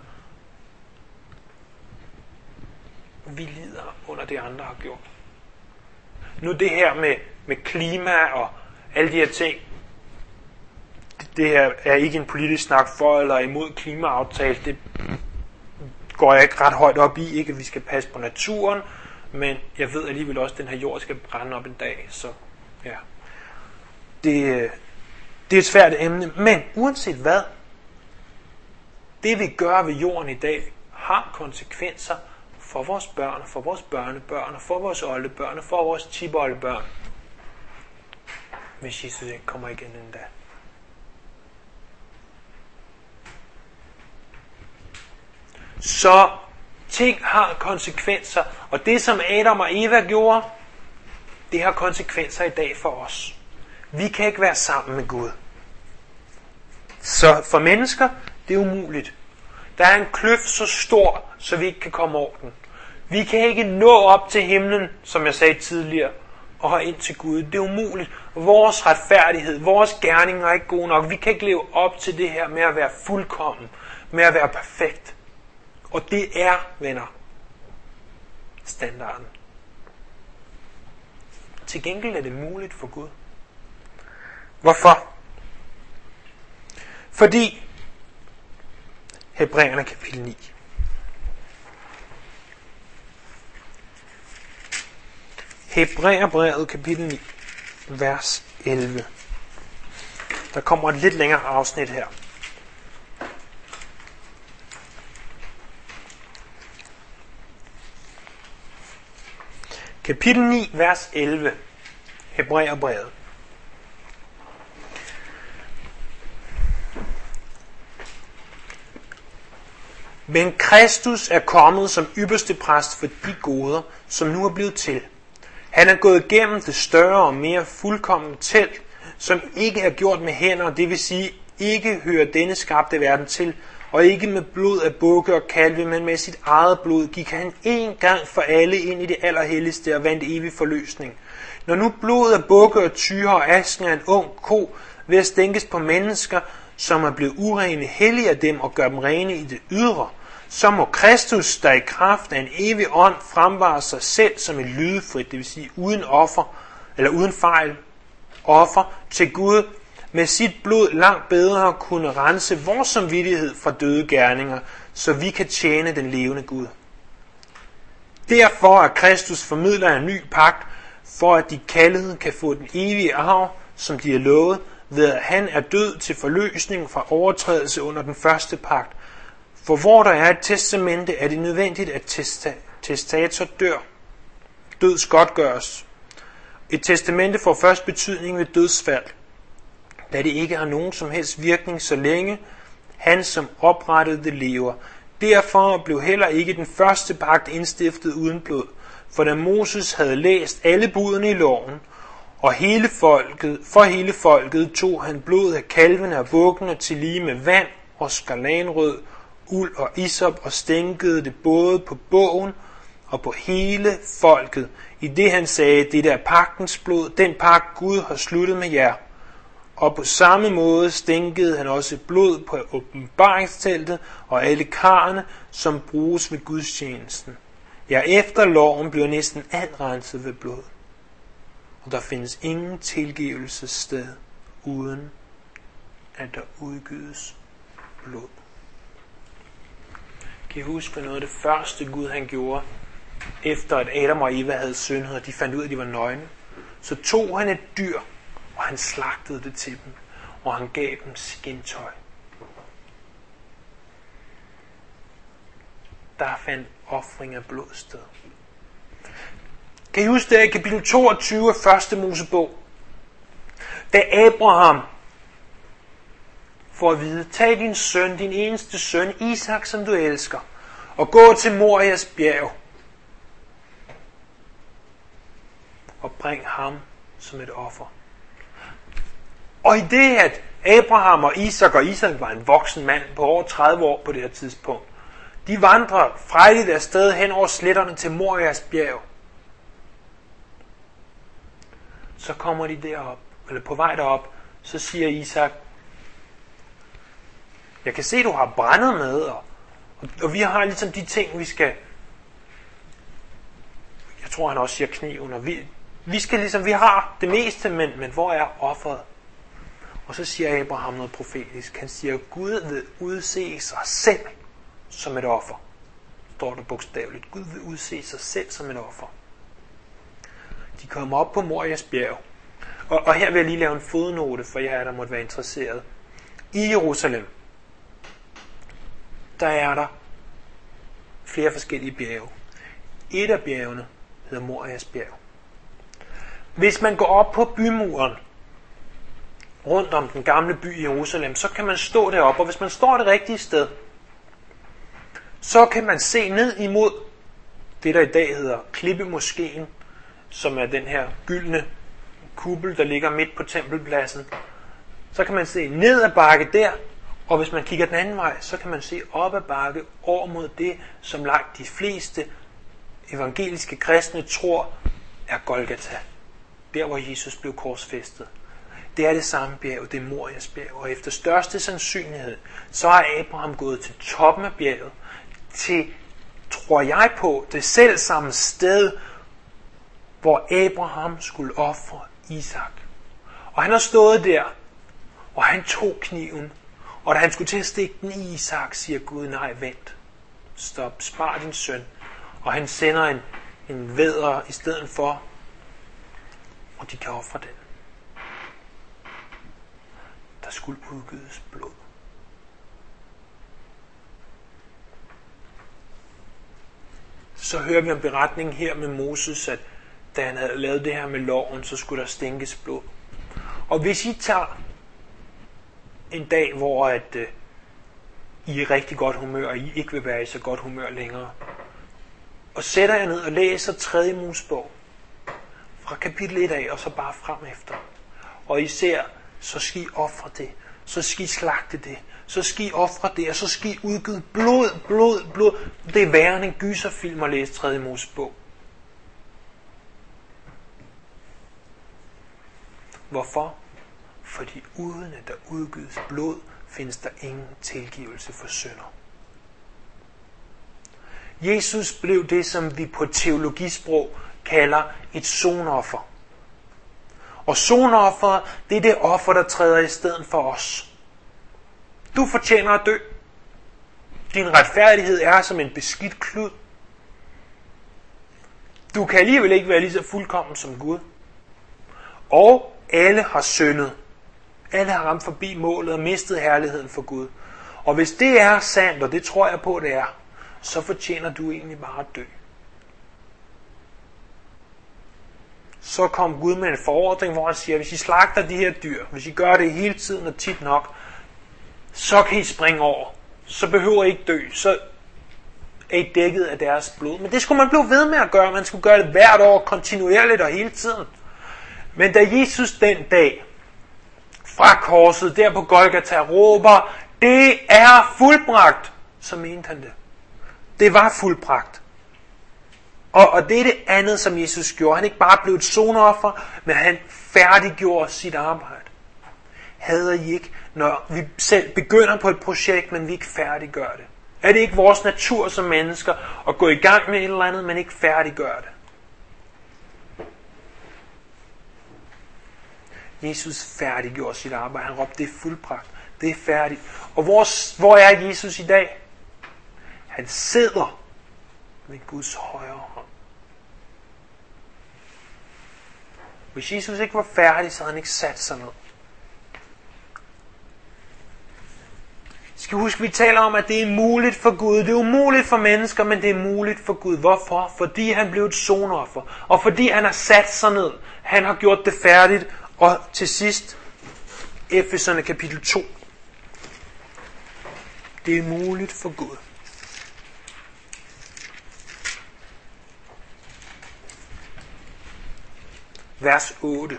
Vi lider under det, andre har gjort. Nu det her med klima og alle de her ting, det her er ikke en politisk snak for eller imod klimaaftale. Det går jeg ikke ret højt op i. Ikke at vi skal passe på naturen, men jeg ved alligevel også, at den her jord skal brænde op en dag. Så ja, det er et svært emne. Men uanset hvad, det vi gør ved jorden i dag, har konsekvenser for vores børn, for vores børnebørn, for vores oldebørn, for vores tipoldebørn. Hvis Jesus ikke kommer igen en dag. Så ting har konsekvenser, og det som Adam og Eva gjorde, det har konsekvenser i dag for os. Vi kan ikke være sammen med Gud. Så for mennesker, det er umuligt. Der er en kløft så stor, så vi ikke kan komme over den. Vi kan ikke nå op til himlen, som jeg sagde tidligere, og have ind til Gud. Det er umuligt. Vores retfærdighed, vores gerninger er ikke gode nok. Vi kan ikke leve op til det her med at være fuldkommen, med at være perfekt. Og det er, venner, standarden. Til gengæld er det muligt for Gud. Hvorfor? Fordi Hebræerne kapitel 9. Hebræerbrevet kapitel 9, vers 11. Der kommer et lidt længere afsnit her. Kapitel 9, vers 11. Hebræerbrevet. Men Kristus er kommet som ypperste præst for de goder, som nu er blevet til. Han er gået igennem det større og mere fuldkomne telt, som ikke er gjort med hænder, det vil sige ikke hører denne skabte verden til, og ikke med blod af bukke og kalve, men med sit eget blod gik han en gang for alle ind i det allerhelligste og vandt evig forløsning. Når nu blod af bukke og tyre og asken af en ung ko ved at stænkes på mennesker, som er blevet urene, hellige af dem og gør dem rene i det ydre, så må Kristus, der i kraft af en evig ånd fremvare sig selv som et lydefrit, det vil sige uden offer, eller uden fejl, offer til Gud med sit blod langt bedre kunne rense vores samvittighed fra døde gerninger, så vi kan tjene den levende Gud. Derfor er Kristus formidler af en ny pagt, for at de kaldede kan få den evige arv, som de er lovet, ved at han er død til forløsning fra overtrædelse under den første pagt. For hvor der er et testamente, er det nødvendigt, at testator dør. Døds godtgøres. Et testamente får først betydning ved dødsfald, da det ikke har nogen som helst virkning, så længe han, som oprettede det, lever. Derfor blev heller ikke den første pagt indstiftet uden blod, for da Moses havde læst alle budene i loven, og for hele folket tog han blod af kalvene og bukkene til lige med vand og skarlanrød, uld og isop og stænkede det både på bogen og på hele folket, i det han sagde, det er pagtens blod, den pagt Gud har sluttet med jer. Og på samme måde stænkede han også blod på åbenbaringsteltet og alle karrene, som bruges ved gudstjenesten. Ja, efter loven bliver næsten alt renset ved blod. Og der findes ingen tilgivelsessted, uden at der udgydes blod. Kan I huske noget af det første Gud han gjorde, efter at Adam og Eva havde syndet, og de fandt ud af, at de var nøgne? Så tog han et dyr, og han slagtede det til dem, og han gav dem skintøj. Der fandt ofring af blod sted. Kan I huske det i kapitel 22 af første Mosebog? Da Abraham får at vide, tag din søn, din eneste søn, Isak, som du elsker, og gå til Morias bjerg, og bring ham som et offer. Og i det, at Abraham og Isak var en voksen mand på over 30 år på det her tidspunkt, de vandrer frejligt afsted hen over sletterne til Morias bjerg. Så kommer de derop, eller på vej derop, så siger Isak, jeg kan se, du har brændet med, og vi har ligesom de ting, vi skal, jeg tror han også siger kniven, og vi skal ligesom, vi har det meste, men hvor er offeret? Og så siger Abraham noget profetisk. Han siger, Gud vil udse sig selv som et offer. Står der bogstaveligt. Gud vil udse sig selv som et offer. De kommer op på Morias bjerg. Og her vil jeg lige lave en fodnote, for jer, der måtte være interesseret. I Jerusalem, der er der flere forskellige bjerge. Et af bjergene hedder Morias bjerg. Hvis man går op på bymuren, rundt om den gamle by i Jerusalem, så kan man stå deroppe, og hvis man står det rigtige sted, så kan man se ned imod det, der i dag hedder Klippemoskeen, som er den her gyldne kuppel, der ligger midt på tempelpladsen. Så kan man se ned ad bakke der, og hvis man kigger den anden vej, så kan man se op ad bakke over mod det, som langt de fleste evangeliske kristne tror er Golgata. Der, hvor Jesus blev korsfæstet. Det er det samme bjerg, det er Morias bjerg. Og efter største sandsynlighed, så er Abraham gået til toppen af bjerget, til, tror jeg på, det selv samme sted, hvor Abraham skulle ofre Isak. Og han har stået der, og han tog kniven, og da han skulle til at stikke den i Isak, siger Gud, nej, vent, stop, spar din søn. Og han sender en vædder i stedet for, og de kan ofre den. Der skulle udgydes blod. Så hører vi om beretningen her med Moses, at da han havde lavet det her med loven, så skulle der stinkes blod. Og hvis I tager en dag, hvor I er i rigtig godt humør, og I ikke vil være i så godt humør længere, og sætter jer ned og læser 3. Mosebog, fra kapitel 1 af, og så bare frem efter. Og I ser, så skal I ofre det, så skal I slagte det, så skal I ofre det, og så skal I udgyde blod. Det er værre end en gyserfilm at læse 3. Mosebog. Hvorfor? Fordi uden at der udgydes blod, findes der ingen tilgivelse for synder. Jesus blev det, som vi på teologisprog kalder et sonoffer. Og sonofferet, det er det offer, der træder i stedet for os. Du fortjener at dø. Din retfærdighed er som en beskidt klud. Du kan alligevel ikke være lige så fuldkommen som Gud. Og alle har syndet. Alle har ramt forbi målet og mistet herligheden for Gud. Og hvis det er sandt, og det tror jeg på, det er, så fortjener du egentlig bare at dø. Så kom Gud med en forordring, hvor han siger, hvis I slagter de her dyr, hvis I gør det hele tiden og tit nok, så kan I springe over. Så behøver I ikke dø. Så er I dækket af deres blod. Men det skulle man blive ved med at gøre. Man skulle gøre det hvert år, kontinuerligt og hele tiden. Men da Jesus den dag fra korset der på Golgata råber, det er fuldbragt, så mente han det. Det var fuldbragt. Og det er det andet, som Jesus gjorde. Han ikke bare blev et sonoffer, men han færdiggjorde sit arbejde. Hader I ikke, når vi selv begynder på et projekt, men vi ikke færdiggør det? Er det ikke vores natur som mennesker at gå i gang med et eller andet, men ikke færdiggør det? Jesus færdiggjorde sit arbejde. Han råbte, det er fuldbragt. Det er færdigt. Og hvor er Jesus i dag? Han sidder ved Guds højre hånd. Hvis Jesus ikke var færdig, så havde han ikke sat sig ned. Skal huske, vi taler om, at det er muligt for Gud. Det er umuligt for mennesker, men det er muligt for Gud. Hvorfor? Fordi han blev et sonoffer. Og fordi han har sat sig ned. Han har gjort det færdigt. Og til sidst, Efeserne kapitel 2. Det er muligt for Gud. Vers 8.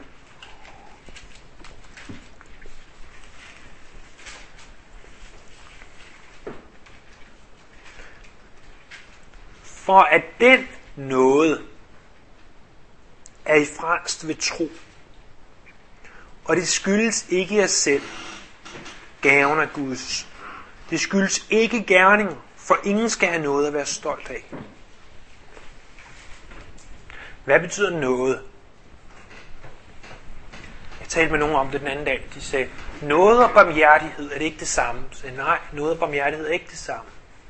For at den nåde er I frelst ved tro. Og det skyldes ikke jer selv. Gaven af Guds. Det skyldes ikke gerninger, for ingen skal have noget at være stolt af. Hvad betyder noget? Jeg talte med nogen om det den anden dag. De sagde, noget og barmhjertighed, er det ikke det samme? Jeg sagde, nej, noget og barmhjertighed er ikke det samme.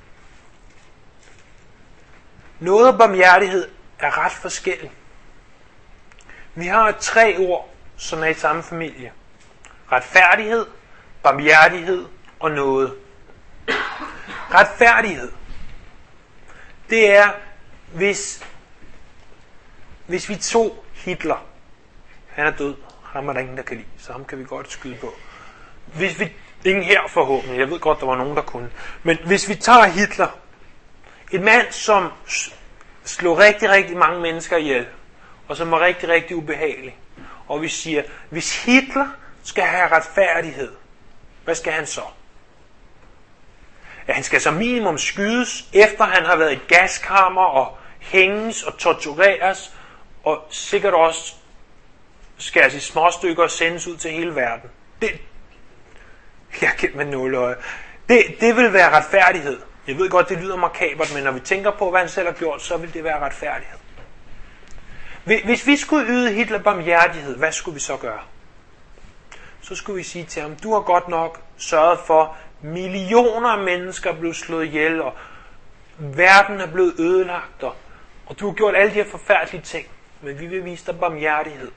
Noget og barmhjertighed er ret forskelligt. Vi har 3 ord, som er i samme familie. Retfærdighed, barmhjertighed og noget. Retfærdighed, det er, hvis vi tog Hitler, han er død, ham er der ingen, der kan lide, så ham kan vi godt skyde på. Hvis vi, ingen her forhåbentlig, jeg ved godt, der var nogen, der kunne, men hvis vi tager Hitler, en mand, som slog rigtig, rigtig mange mennesker ihjel, og som var rigtig, rigtig ubehagelig, og vi siger, hvis Hitler skal have retfærdighed, hvad skal han så? Ja, han skal som minimum skydes, efter han har været i et gaskammer og hænges og tortureres, og sikkert også skæres i småstykker og sendes ud til hele verden. Jeg kendt med nåløje. Det vil være retfærdighed. Jeg ved godt, det lyder makabert, men når vi tænker på, hvad han selv har gjort, så vil det være retfærdighed. Hvis vi skulle yde Hitler barmhjertighed, hvad skulle vi så gøre? Så skulle vi sige til ham, du har godt nok sørget for, millioner af mennesker blev slået ihjel, og verden er blevet ødelagt, og du har gjort alle de her forfærdelige ting, men vi vil vise dig barmhjertighed.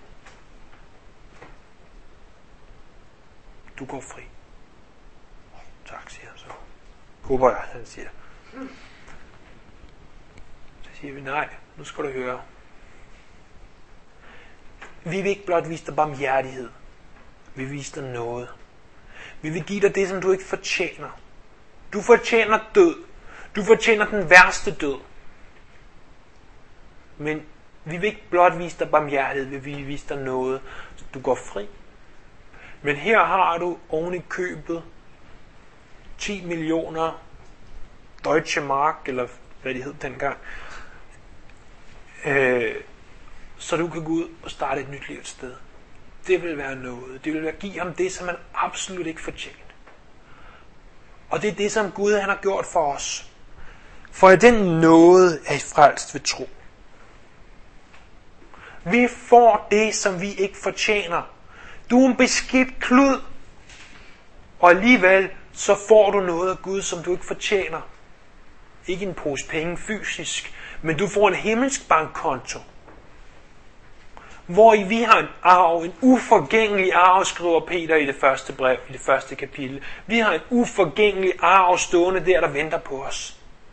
Du går fri. Tak, siger han så. Håber jeg, han siger. Så siger vi, nej, nu skal du høre. Vi vil ikke blot vise dig barmhjertighed. Vi vil vise dig noget. Vi vil give dig det, som du ikke fortjener. Du fortjener død. Du fortjener den værste død. Men vi vil ikke blot vise dig barmhjertighed, vi vil vise dig noget, så du går fri. Men her har du oven i købet 10 millioner Deutsche Mark, eller hvad det hed dengang, så du kan gå ud og starte et nyt liv et sted. Det vil være noget. Det vil være give ham det, som man absolut ikke fortjener. Og det er det, som Gud han har gjort for os. For i den nåde er I frelst ved tro. Vi får det, som vi ikke fortjener. Du er en beskidt klud, og alligevel så får du noget af Gud, som du ikke fortjener. Ikke en pose penge fysisk, men du får en himmelsk bankkonto. Hvor vi har en arv, en uforgængelig arv, skriver Peter i det første brev, i det første kapitel. Vi har en uforgængelig arv stående der venter på os.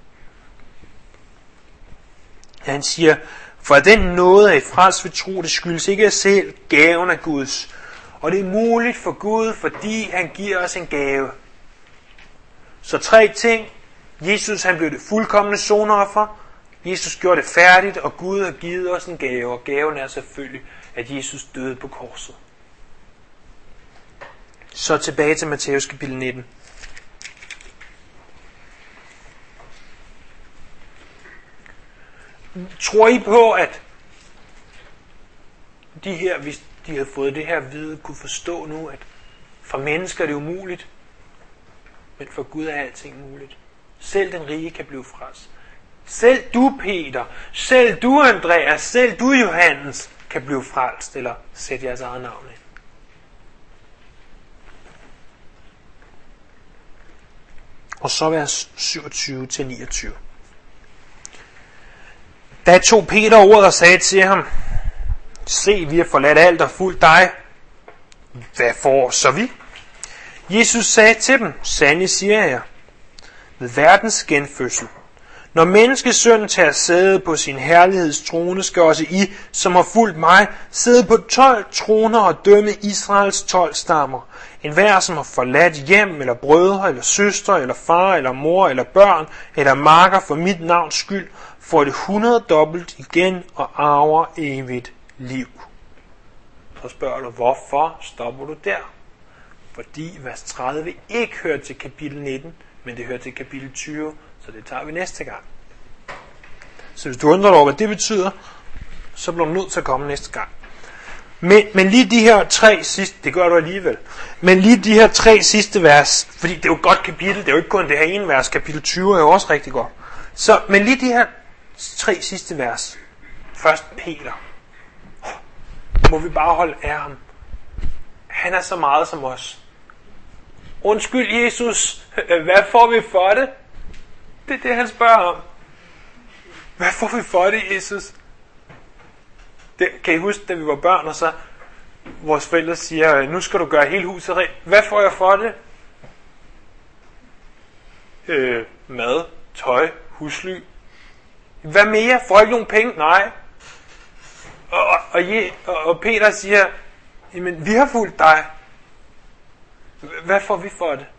Han siger, for den nåde af frels ved tro, det skyldes ikke af selv, gaven af Guds. Og det er muligt for Gud, fordi han giver os en gave. Så 3 ting. Jesus, han blev det fuldkomne sonoffer. Jesus gjorde det færdigt, og Gud har givet os en gave. Og gaven er selvfølgelig, at Jesus døde på korset. Så tilbage til Matthæus kapitel 19. Tror I på, at de her, hvis de havde fået det her at vide, kunne forstå nu, at for mennesker er det umuligt, men for Gud er alting muligt. Selv den rige kan blive frelst. Selv du, Peter, selv du, Andreas, selv du, Johannes, kan blive frelst, eller sæt jeres eget navn ind. Og så vers 27-29. Da tog Peter ordet og sagde til ham, se, vi har forladt alt og fulgt dig. Hvad får så vi? Jesus sagde til dem, sandelig siger jeg, ved verdens genfødsel. Når menneskesønnen tager sæde på sin herlighedstrone, skal også I, som har fulgt mig, sidde på 12 troner og dømme Israels 12 stammer. En hver, som har forladt hjem, eller brødre, eller søstre, eller far, eller mor, eller børn, eller marker for mit navns skyld, får det 100-dobbelt igen og arver evigt liv. Så spørger du, hvorfor stopper du der? Fordi vers 30 ikke hører til kapitel 19, men det hører til kapitel 20, så det tager vi næste gang. Så hvis du undrer dig over, hvad det betyder, så bliver du nødt til at komme næste gang. Men lige de her 3 sidste, det gør du alligevel, men lige de her 3 sidste vers, fordi det er jo et godt kapitel, det er jo ikke kun det her ene vers, kapitel 20 er jo også rigtig godt. Så, men lige de her 3 sidste vers, først Peter, må vi bare holde af ham. Han er så meget som os. Undskyld Jesus, hvad får vi for det? Det er det, han spørger om. Hvad får vi for det, Jesus? Det, kan I huske, da vi var børn, og så vores forældre siger, nu skal du gøre hele huset rent. Hvad får jeg for det? Mad, tøj, husly. Hvad mere? Får jeg ikke nogen penge? Nej. Og Peter siger, jamen vi har fulgt dig. Hvad får vi for det?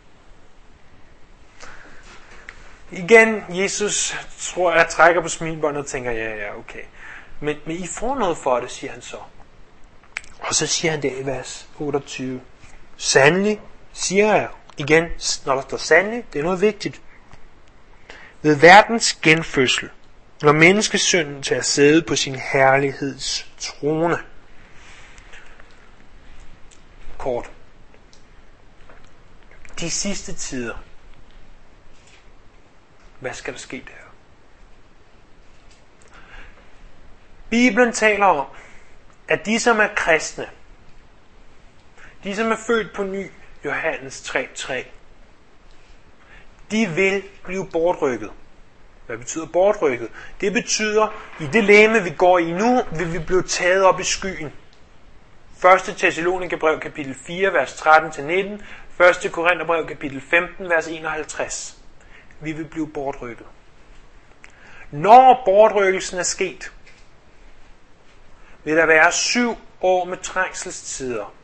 Igen, Jesus tror jeg trækker på smilbåndet og tænker, ja, okay. Men I får noget for det, siger han så. Og så siger han det i vers 28. Sandelig, siger jeg. Igen, når der står sandelig, det er noget vigtigt. Ved verdens genfødsel, når menneskesønnen tager sæde på sin herligheds trone. Kort. De sidste tider. Hvad skal der ske der? Bibelen taler om, at de som er kristne, de som er født på ny, Johannes 3:3, de vil blive bortrykket. Hvad betyder bortrykket? Det betyder, i det legeme vi går i nu, vil vi blive taget op i skyen. 1. Thessalonikerbrev kapitel 4, vers 13-19, 1. Korintherbrev kapitel 15, vers 51. Vi vil blive bortrykket. Når bortrykkelsen er sket, vil der være 7 år med trængselstider.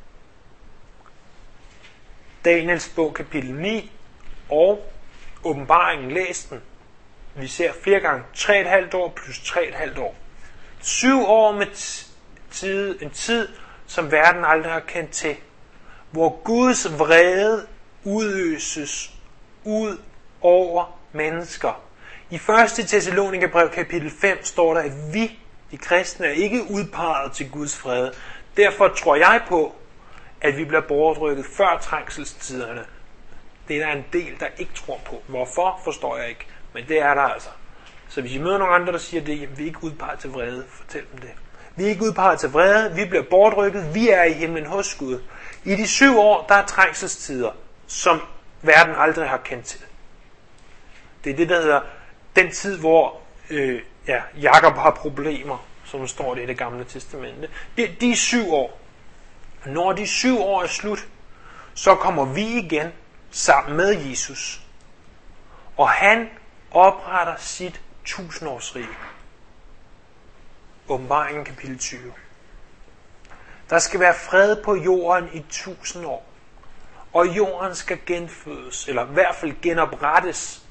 Daniels bog kapitel 9 og Åbenbaringen, læs den. Vi ser flere gange 3,5 år plus 3,5 år. 7 år med en tid, som verden aldrig har kendt til. Hvor Guds vrede udøses ud over mennesker. I 1. Thessalonikerbrev kapitel 5 står der, at vi, de kristne, er ikke udpeget til Guds fred. Derfor tror jeg på, at vi bliver bortrykket før trængselstiderne. Det er der en del, der ikke tror på. Hvorfor, forstår jeg ikke. Men det er der altså. Så hvis I møder nogle andre, der siger det, at vi er ikke udpeget til vrede, fortæl dem det. Vi er ikke udpeget til vrede, vi bliver bortrykket, vi er i himlen hos Gud. I de 7 år, der er trængselstider, som verden aldrig har kendt til. Det er det, der hedder den tid, hvor Jakob har problemer, som står det i det gamle testamente. De 7 år. Når de 7 år er slut, så kommer vi igen sammen med Jesus. Og han opretter sit 1000-årsrige. Åbenbaringen kapitel 20. Der skal være fred på jorden i 1000 år. Og jorden skal genfødes, eller i hvert fald genoprettes.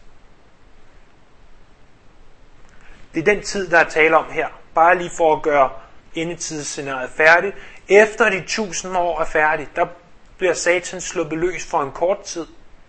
Det er den tid, der er tale om her. Bare lige for at gøre endetidsscenariet færdigt. Efter de 1000 år er færdigt, der bliver Satan sluppet løs for en kort tid.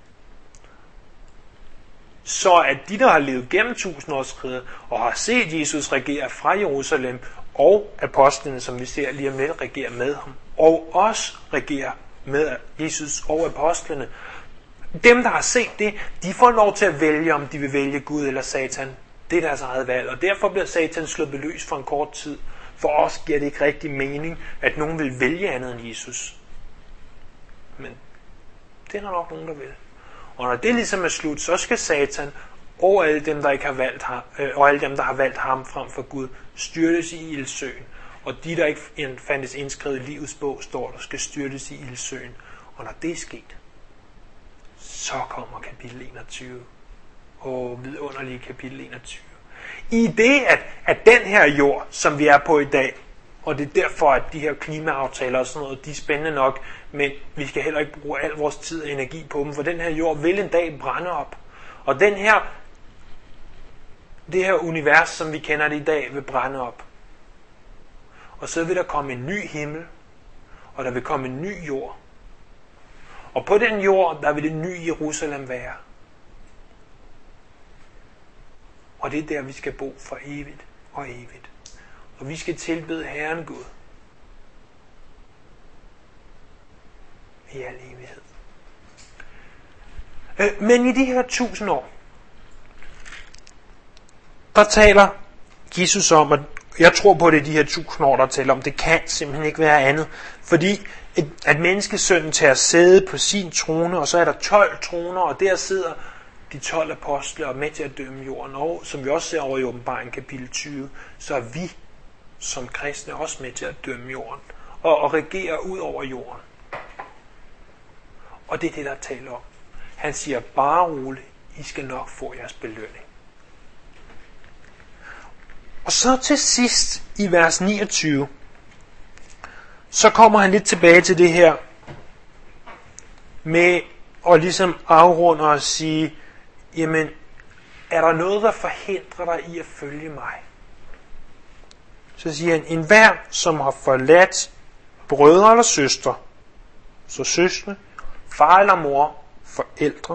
Så at de, der har levet gennem 1000-årsriget og har set Jesus regere fra Jerusalem, og apostlene, som vi ser lige om lidt, regerer med ham, og også regerer med Jesus og apostlene. Dem, der har set det, de får lov til at vælge, om de vil vælge Gud eller Satan. Det er deres eget valg, og derfor bliver Satan sluppet løs for en kort tid. For os giver det ikke rigtig mening, at nogen vil vælge andet end Jesus. Men det er der nok nogen, der vil. Og når det ligesom er slut, så skal Satan og alle dem, der ikke har valgt ham, og alle dem, der har valgt ham frem for Gud, styrtes i ildsøen. Og de, der ikke fandtes indskrevet i livets bog, står der, skal styrtes i ildsøen. Og når det er sket, så kommer kapitel 21. Vidunderlige kapitel 21. I det, at den her jord, som vi er på i dag, og det er derfor, at de her klimaaftaler og sådan noget, de er spændende nok, men vi skal heller ikke bruge al vores tid og energi på dem, for den her jord vil en dag brænde op. Og det her univers, som vi kender det i dag, vil brænde op. Og så vil der komme en ny himmel, og der vil komme en ny jord. Og på den jord, der vil det nye Jerusalem være. Og det er der, vi skal bo for evigt og evigt. Og vi skal tilbede Herren Gud i al evighed. Men i de her 1000 år, der taler Jesus om, at jeg tror på, det er de her 1000 år, der taler om, det kan simpelthen ikke være andet. Fordi at menneskesønnen tager sæde på sin trone, og så er der 12 troner, og der sidder de 12 apostle og med til at dømme jorden. Og som vi også ser over i Åbenbaringen kapitel 20, så er vi som kristne også med til at dømme jorden og regere ud over jorden. Og det er det, der taler om. Han siger, bare roligt, I skal nok få jeres belønning. Og så til sidst i vers 29, så kommer han lidt tilbage til det her med at ligesom afrunde og sige, jamen, er der noget, der forhindrer dig i at følge mig? Så siger han, enhver, som har forladt brødre eller søstre, så søstre, far eller mor, forældre,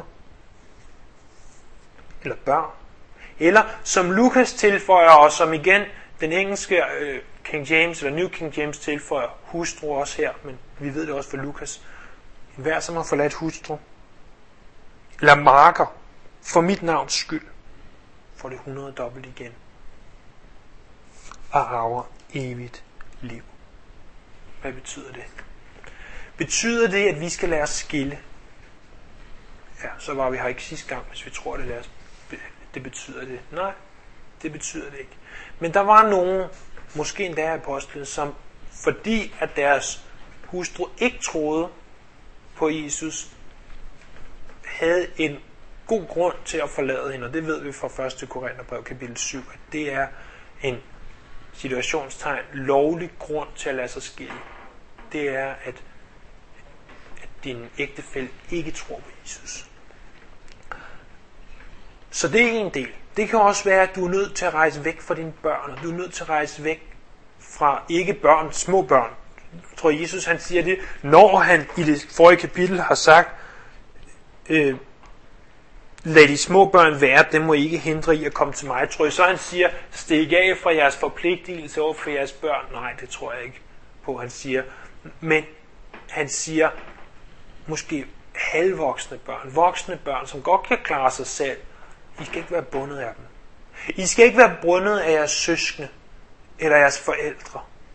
eller børn, eller som Lukas tilføjer, og som igen den engelske King James, eller New King James tilføjer, hustru også her, men vi ved det også for Lukas, enhver, som har forladt hustru, eller marker, for mit navns skyld, får det 100 dobbelt igen, og arver evigt liv. Hvad betyder det? Betyder det, at vi skal lade os skille? Ja, så var vi her ikke sidste gang, hvis vi tror, det betyder det. Nej, det betyder det ikke. Men der var nogen, måske endda apostlen, som fordi at deres hustru ikke troede på Jesus, havde en god grund til at forlade hende, og det ved vi fra 1. Korintherbrev kapitel 7, at det er en situationstegn, lovlig grund til at lade sig skille. Det er, at din ægtefælle ikke tror på Jesus. Så det er en del. Det kan også være, at du er nødt til at rejse væk fra dine børn, og du er nødt til at rejse væk fra ikke børn, små børn. Jeg tror, Jesus han siger det, når han i det forrige kapitel har sagt, lad de små børn være, dem må I ikke hindre i at komme til mig. Tror jeg, så han siger, stik af fra jeres forpligtelse over for jeres børn. Nej, det tror jeg ikke på, han siger. Men han siger, måske halvvoksne børn, voksne børn, som godt kan klare sig selv. I skal ikke være bundet af dem. I skal ikke være bundet af jeres søskende eller jeres forældre.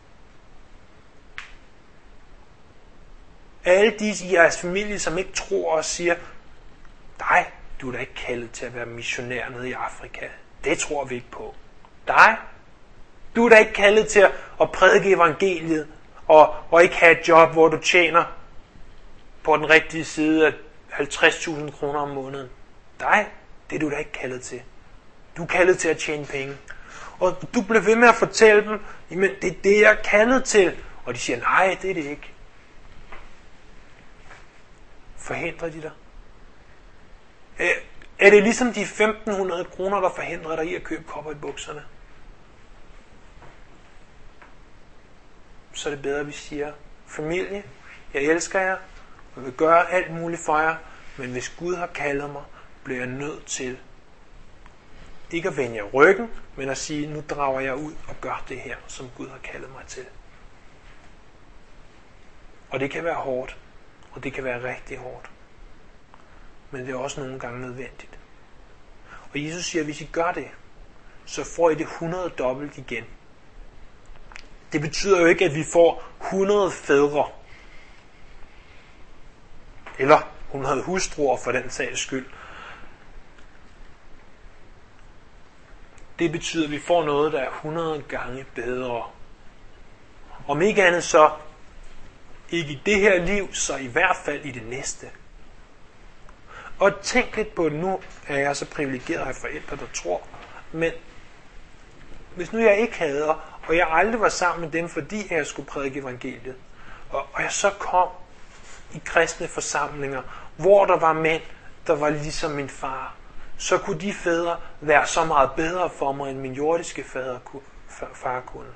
Alle de i jeres familie, som ikke tror og siger, dig, du er da ikke kaldet til at være missionær nede i Afrika. Det tror vi ikke på. Dig, du er da ikke kaldet til at prædike evangeliet og ikke have et job, hvor du tjener på den rigtige side af 50.000 kroner om måneden. Dig, det er du da ikke kaldet til. Du er kaldet til at tjene penge. Og du bliver ved med at fortælle dem, men det er det, jeg er kaldet til. Og de siger, nej, det er det ikke. Forhindrer de dig? Er det ligesom de 1.500 kroner, der forhindrer dig i at købe kopper i bukserne? Så er det bedre, at vi siger, familie, jeg elsker jer, og vil gøre alt muligt for jer, men hvis Gud har kaldet mig, bliver jeg nødt til ikke at vende jer ryggen, men at sige, nu drager jeg ud og gør det her, som Gud har kaldet mig til. Og det kan være hårdt, og det kan være rigtig hårdt. Men det er også nogle gange nødvendigt. Og Jesus siger, at hvis I gør det, så får I det 100 dobbelt igen. Det betyder jo ikke, at vi får 100 fædre. Eller 100 hustruer for den sags skyld. Det betyder, at vi får noget, der er 100 gange bedre. Om ikke andet så, ikke i det her liv, så i hvert fald i det næste. Og tænk lidt på, nu er jeg så privilegeret at have forældre, der tror, men hvis nu jeg ikke havde, og jeg aldrig var sammen med dem, fordi jeg skulle prædike evangeliet, og jeg så kom i kristne forsamlinger, hvor der var mænd, der var ligesom min far, så kunne de fædre være så meget bedre for mig, end min jordiske far kunne.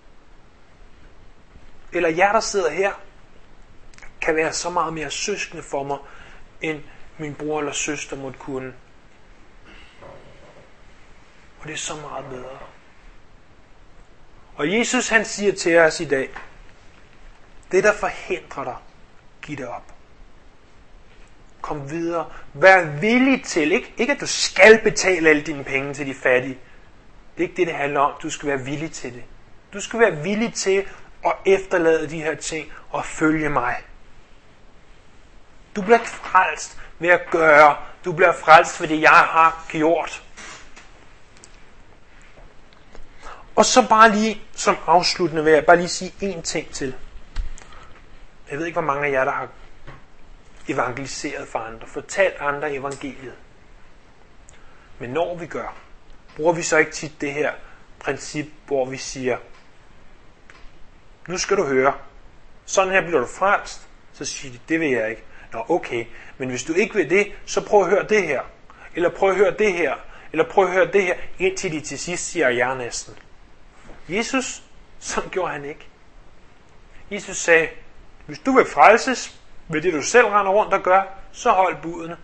Eller jer, der sidder her, kan være så meget mere søskende for mig, end min bror eller søster måtte kunne. Og det er så meget bedre. Og Jesus han siger til os i dag, det der forhindrer dig, giv det op. Kom videre. Vær villig til, ikke at du skal betale alle dine penge til de fattige. Det er ikke det, det handler om. Du skal være villig til det. Du skal være villig til at efterlade de her ting og følge mig. Du bliver ikke frelst ved at gøre. Du bliver frelst ved det, jeg har gjort. Og så bare lige som afsluttende vil jeg bare lige sige én ting til. Jeg ved ikke, hvor mange af jer, der har evangeliseret for andre, fortalt andre evangeliet. Men når vi gør, bruger vi så ikke tit det her princip, hvor vi siger, nu skal du høre, sådan her bliver du frelst, så siger de, det vil jeg ikke. Nå, okay, men hvis du ikke vil det, så prøv at høre det her, eller prøv at høre det her, eller prøv at høre det her, indtil de til sidst siger jeg næsten. Jesus, sådan gjorde han ikke. Jesus sagde, hvis du vil frelses ved det, du selv render rundt og gør, så hold budene.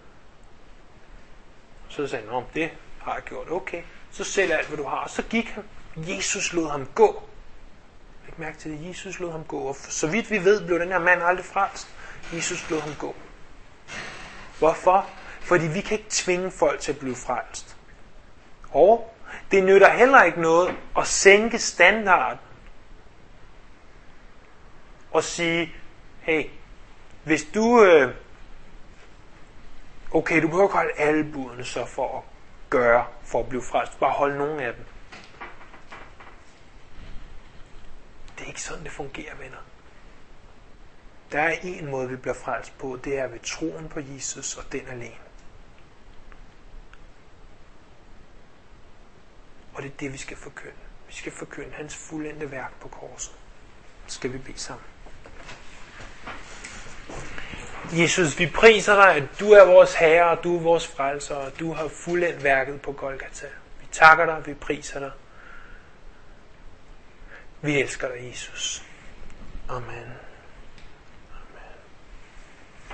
Så sagde han, det har jeg gjort, okay. Så sælg alt, hvad du har. Og så gik han. Jesus lod ham gå. Læg mærke til det. Jesus lod ham gå. Og så vidt vi ved, blev den her mand aldrig frelst. Jesus lod ham gå. Hvorfor? Fordi vi kan ikke tvinge folk til at blive frelst. Og det nytter heller ikke noget at sænke standarden. Og sige, hey, hvis du... okay, du behøver ikke holde alle budene så for at gøre, for at blive frelst. Bare hold nogle af dem. Det er ikke sådan, det fungerer, venner. Der er en måde, vi bliver frelst på, det er ved troen på Jesus og den alene. Og det er det, vi skal forkynde. Vi skal forkynde hans fuldendte værk på korset. Så skal vi bede sammen. Jesus, vi priser dig, at du er vores herre, og du er vores frelser, og du har fuldendt værket på Golgata. Vi takker dig, vi priser dig. Vi elsker dig, Jesus. Amen.